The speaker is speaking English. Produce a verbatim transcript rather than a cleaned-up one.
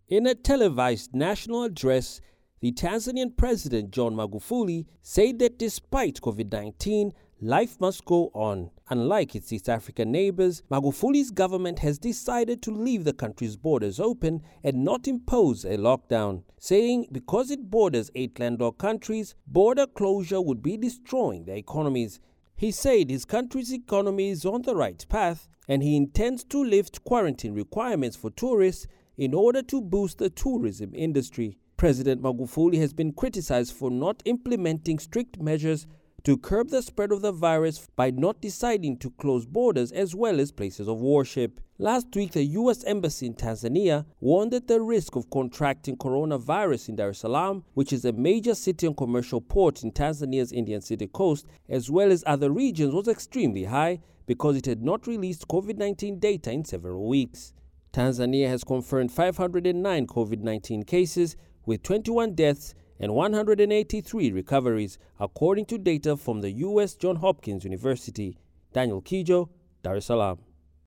In a televised national address, the Tanzanian President John Magufuli said that despite COVID nineteen, life must go on. Unlike its East African neighbors, Magufuli's government has decided to leave the country's borders open and not impose a lockdown, saying because it borders eight landlocked countries, border closure would be destroying their economies. He said his country's economy is on the right path and he intends to lift quarantine requirements for tourists in order to boost the tourism industry. President Magufuli has been criticized for not implementing strict measures to curb the spread of the virus by not deciding to close borders as well as places of worship. Last week, the U S Embassy in Tanzania warned that the risk of contracting coronavirus in Dar es Salaam, which is a major city and commercial port in Tanzania's Indian City coast, as well as other regions, was extremely high because it had not released COVID nineteen data in several weeks. Tanzania has confirmed five hundred nine COVID nineteen cases with twenty-one deaths and one hundred eighty-three recoveries, according to data from the U S Johns Hopkins University. Daniel Kijo, Dar es Salaam.